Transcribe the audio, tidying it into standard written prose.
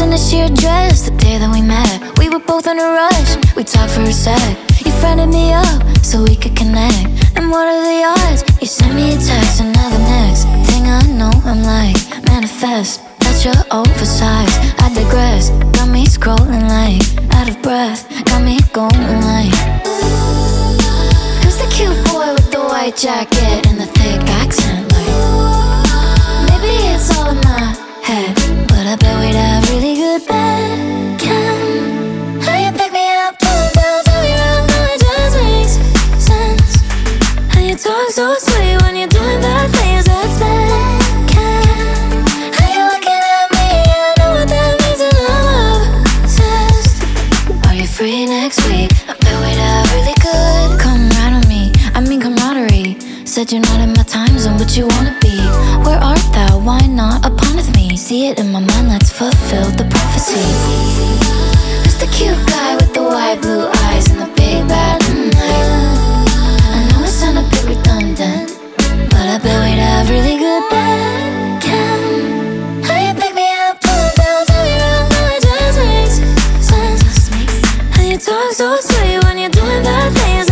in a sheer dress the day that we met. We were both in a rush, we talked for a sec. You friended me up so we could connect. And what are the odds? You sent me a text, and now the next thing I know, I'm like, manifest. That you're oversized, I digress. Got me scrolling like, out of breath. Got me going like, who's the cute boy with the white jacket and the thick accent? Like, maybe it's all in my head, but I bet we'd have really good bed chem. How you pick me up, pull me down, turn me around, now it just makes sense. How you talk so sweet when you're doing bad things, that's bad chem. How you looking at me, I know what that means, and I'm obsessed. Are you free next week? I bet we'd have really good. Come right on me, I mean camaraderie. Said you're not in my time zone, but you wanna be. Where art thou? Why not upon with me? See it in my mind, let's fulfill the prophecy. Who's the cute guy with the white blue eyes and the big bad night? I know it sound a bit redundant, but I bet we'd have really good bed chem. How you pick me up, pull me down, turn me around, now it just makes sense. How you talk so sweet when you're doing bad things.